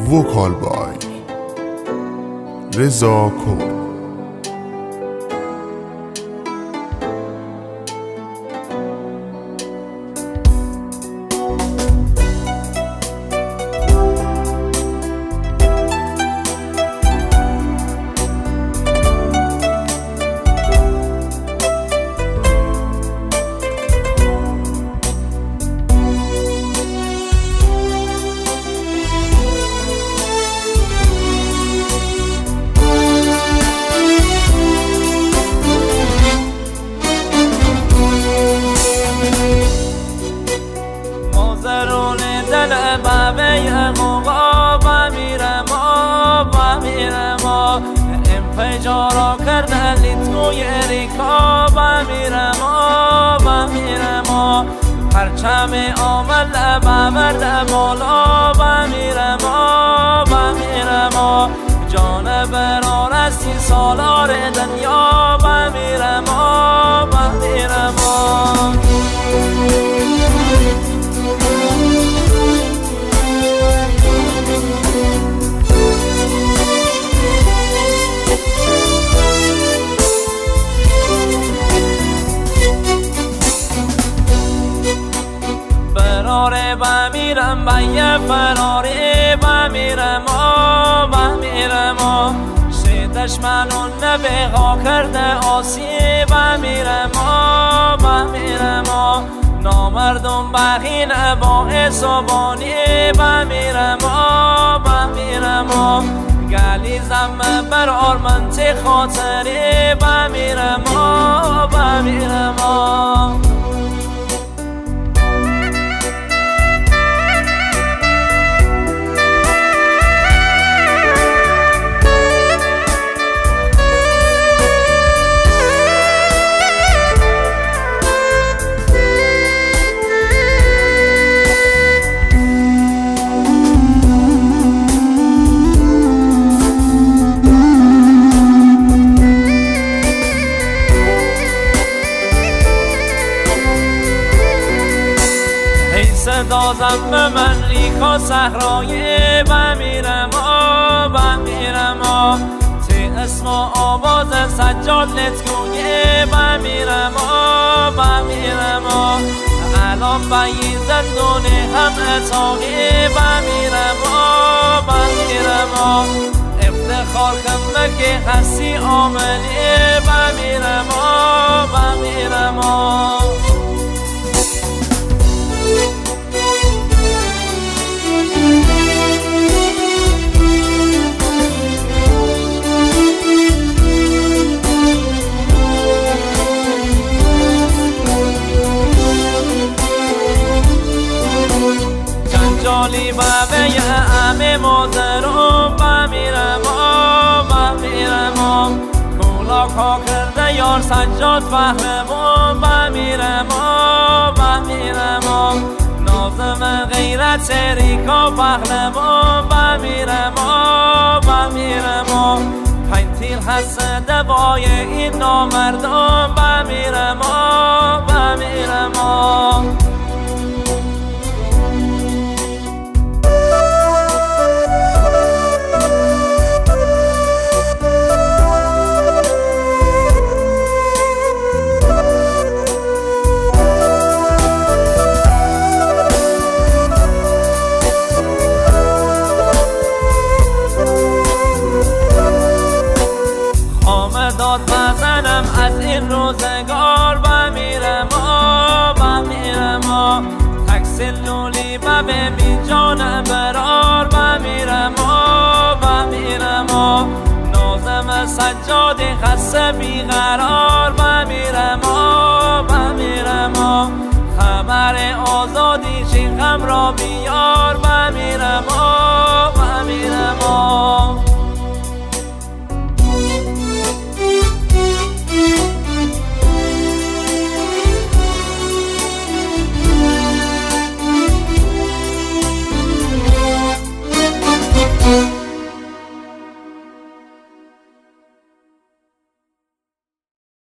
وکال بای رضا کرد. انفجارا کرده لیتوی ریکا بمیرم پرچم آمل ببرد بالا بمیرم جان برار 30 سالار دنیا بمیرم بمیرم بایه فراری بمیرم سه دشمنون نبیغا کرده آسی بمیرم نامردم بخین با حسابانی بمیرم گلیزم بر آرمنت خاطری بمیرم دازم به من ریکا صحرای بمیرم تی اسم آواز سجاد لتگوی بمیرم الان بایی زندونه هم اتاقی بمیرم افتخار کنده که هستی آملی بمیرم جالی بابه همه مادرم بمیرم کولاک ها کرده یار سجاد فهمم بمیرم نازم غیرت ریکا فهمم بمیرم پنتیر هست دبای این نامردم بمیرم داد بزنم از این روزگار بمیرم تکسیل لولی ببی جان برار بمیرم نازم سجادی خسته بیقرار بمیرم خبر آزادی چی غم را بیار بمیرم